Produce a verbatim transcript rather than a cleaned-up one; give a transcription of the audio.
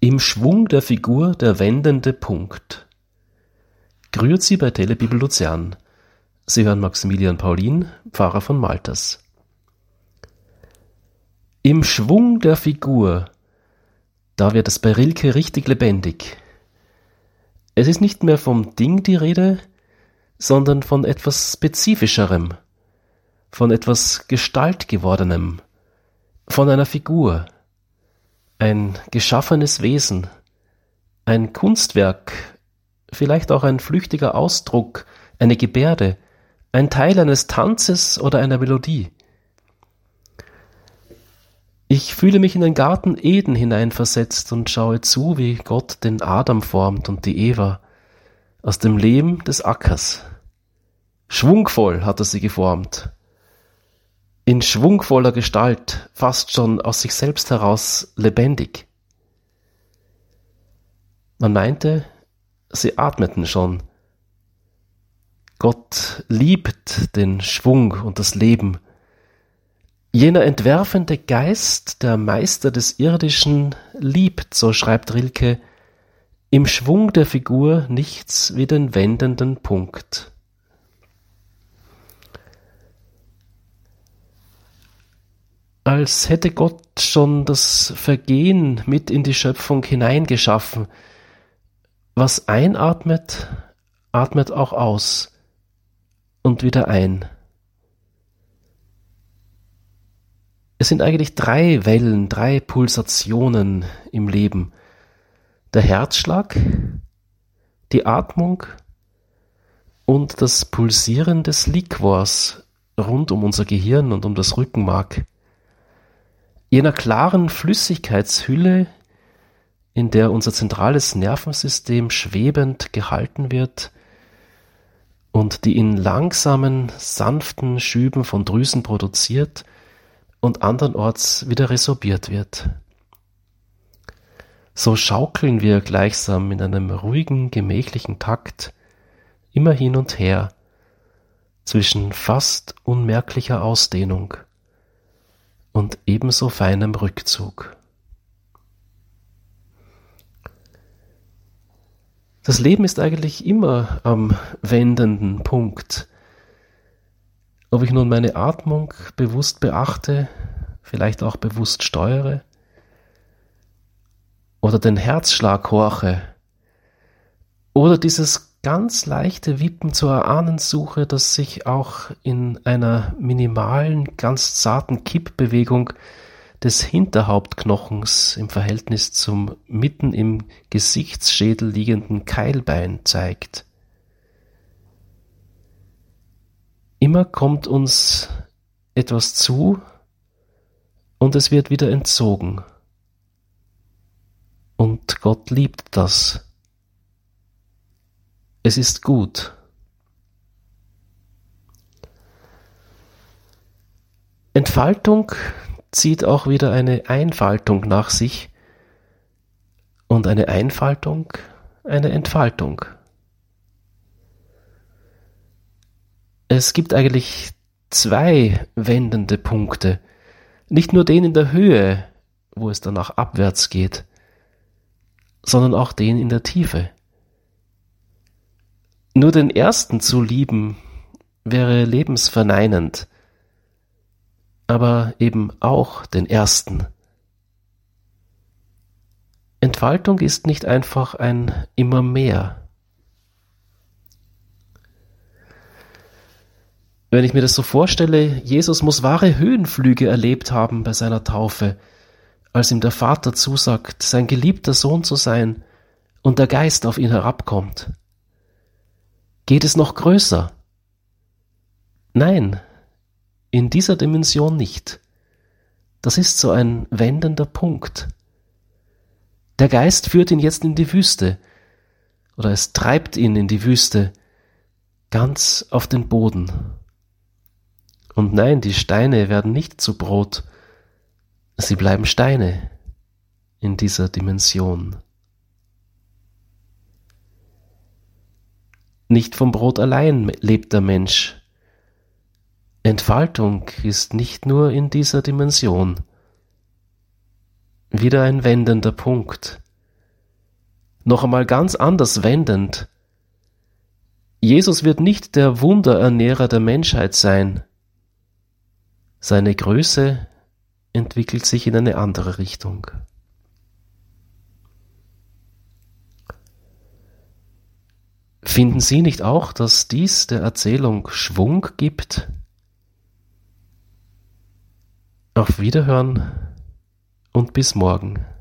Im Schwung der Figur der wendende Punkt. Grüezi bei Telebibel Luzern. Sie hören Maximilian Paulin, Pfarrer von Malters. Im Schwung der Figur, da wird es bei Rilke richtig lebendig. Es ist nicht mehr vom Ding die Rede, sondern von etwas Spezifischerem, von etwas Gestaltgewordenem, von einer Figur, ein geschaffenes Wesen, ein Kunstwerk, vielleicht auch ein flüchtiger Ausdruck, eine Gebärde, ein Teil eines Tanzes oder einer Melodie. Ich fühle mich in den Garten Eden hineinversetzt und schaue zu, wie Gott den Adam formt und die Eva aus dem Lehm des Ackers. Schwungvoll hat er sie geformt. In schwungvoller Gestalt, fast schon aus sich selbst heraus lebendig. Man meinte, sie atmeten schon. Gott liebt den Schwung und das Leben. Jener entwerfende Geist, der Meister des Irdischen, liebt, so schreibt Rilke, im Schwung der Figur nichts wie den wendenden Punkt. Als hätte Gott schon das Vergehen mit in die Schöpfung hineingeschaffen. Was einatmet, atmet auch aus und wieder ein. Es sind eigentlich drei Wellen, drei Pulsationen im Leben. Der Herzschlag, die Atmung und das Pulsieren des Liquors rund um unser Gehirn und um das Rückenmark. Jener klaren Flüssigkeitshülle, in der unser zentrales Nervensystem schwebend gehalten wird und die in langsamen, sanften Schüben von Drüsen produziert und andernorts wieder resorbiert wird. So schaukeln wir gleichsam in einem ruhigen, gemächlichen Takt immer hin und her zwischen fast unmerklicher Ausdehnung und ebenso feinem Rückzug. Das Leben ist eigentlich immer am wendenden Punkt. Ob ich nun meine Atmung bewusst beachte, vielleicht auch bewusst steuere, oder den Herzschlag horche, oder dieses ganz leichte Wippen zur Ahnensuche, das sich auch in einer minimalen, ganz zarten Kippbewegung des Hinterhauptknochens im Verhältnis zum mitten im Gesichtsschädel liegenden Keilbein zeigt. Immer kommt uns etwas zu und es wird wieder entzogen. Und Gott liebt das. Es ist gut. Entfaltung zieht auch wieder eine Einfaltung nach sich und eine Einfaltung eine Entfaltung. Es gibt eigentlich zwei wendende Punkte, nicht nur den in der Höhe, wo es danach abwärts geht, sondern auch den in der Tiefe. Nur den ersten zu lieben, wäre lebensverneinend, aber eben auch den ersten. Entfaltung ist nicht einfach ein immer mehr. Wenn ich mir das so vorstelle, Jesus muss wahre Höhenflüge erlebt haben bei seiner Taufe, als ihm der Vater zusagt, sein geliebter Sohn zu sein und der Geist auf ihn herabkommt. Geht es noch größer? Nein, in dieser Dimension nicht. Das ist so ein wendender Punkt. Der Geist führt ihn jetzt in die Wüste, oder es treibt ihn in die Wüste, ganz auf den Boden. Und nein, die Steine werden nicht zu Brot, sie bleiben Steine in dieser Dimension. Nicht vom Brot allein lebt der Mensch. Entfaltung ist nicht nur in dieser Dimension. Wieder ein wendender Punkt. noch einmal ganz anders wendend. Jesus wird nicht der Wunderernährer der Menschheit sein. Seine Größe entwickelt sich in eine andere Richtung. Finden Sie nicht auch, dass dies der Erzählung Schwung gibt? Auf Wiederhören und bis morgen.